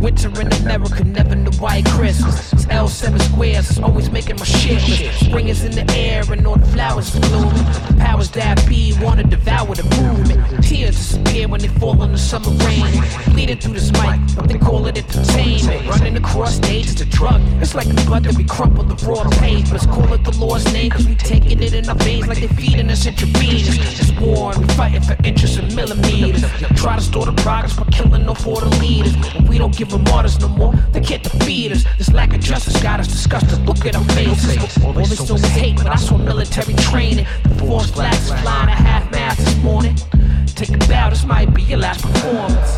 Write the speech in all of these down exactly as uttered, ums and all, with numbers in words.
winter in America, never the white Christmas. It's L seven squares, it's always making my shit list. Spring is in the air and all the flowers are blooming. The powers that be wanna devour the movement. Tears disappear when they fall in the summer rain. Bleeding through this mic, but they call it entertainment. Running across stage is a drug. It's like the blood that we crumple the raw papers. Call it the Lord's name, cause we taking it in our veins like they feeding us intravenous. It's war and we fighting for inches and millimeters. Try to store the progress by killing off all the leaders. But we don't give them orders no more, they can't defeat us. This lack of justice got us disgusted, look at our faces. All they saw was hate, but I saw military training. The force flags is flying a half mast this morning. Take a bow, this might be your last performance.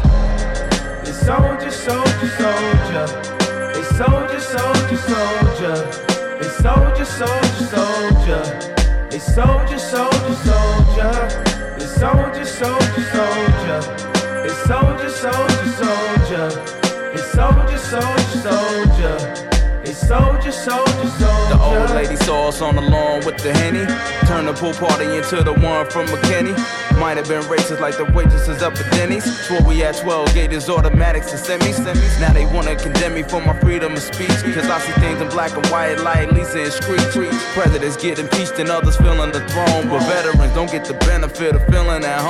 They soldier, soldier, soldier. They soldier, soldier, soldier. They soldier, soldier, soldier. They soldier, soldier, soldier. They soldier, soldier, soldier. They soldier, soldier, soldier. They soldier, soldier, soldier. They soldier, soldier, soldier. The old lady saw us on the lawn with the Henny. Turned the pool party into the one from McKinney. Might have been racist like the waitresses up at Denny's. Swore we had twelve gators, automatics and semis. Now they wanna condemn me for my freedom of speech. Cause I see things in black and white like Lisa and Screech. Presidents get impeached and others filling the throne. But veterans don't get the benefit of feeling at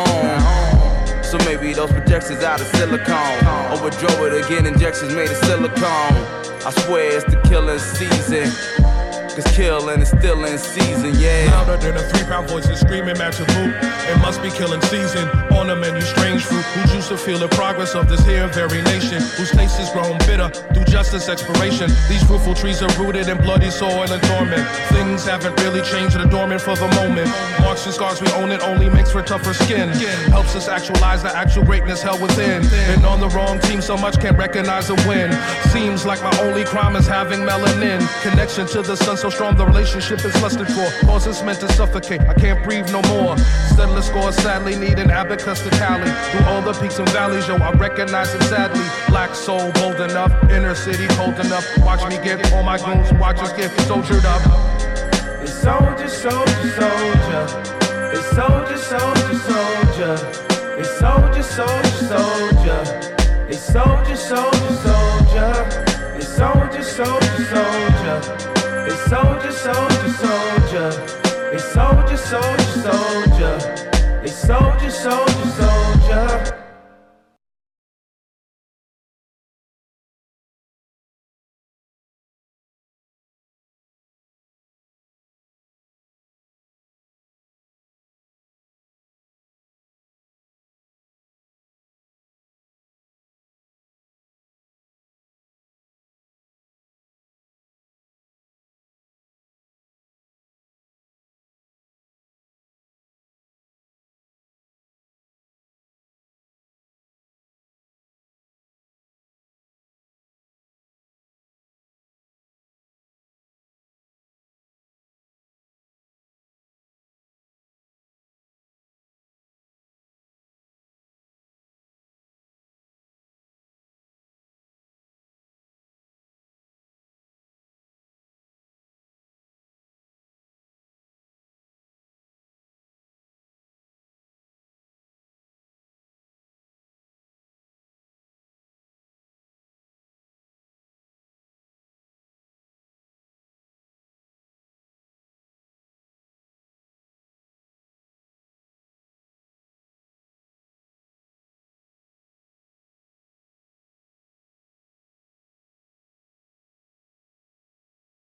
home. So maybe those projections out of silicone. Overdrove it again, injections made of silicone. I swear it's the killing season. Cause killing is still in season, yeah. Louder than a three-pound voice is screaming match a boot. It must be killing season. On the menu, strange fruit. Who's used to feel the progress of this here very nation? Whose taste is grown bitter through justice expiration. These fruitful trees are rooted in bloody soil and torment. Things haven't really changed, they're dormant for the moment. Marks and scars, we own it, only makes for tougher skin. Helps us actualize the actual greatness held within. Been on the wrong team so much, can't recognize a win. Seems like my only crime is having melanin. Connection to the sun so strong the relationship is lusted for. Causes meant to suffocate, I can't breathe no more. Steadless scores sadly need an abacus to tally. Through all the peaks and valleys, yo, I recognize it sadly. Black soul bold enough, inner city cold enough. Watch me get all my goons, watch us get soldiered up. They soldier, soldier, soldier. They soldier, soldier, soldier. They soldier, soldier, soldier. They soldier, soldier, soldier. They soldier, soldier, soldier. They soldier, soldier, soldier. They soldier, soldier, soldier. They soldier, soldier, soldier.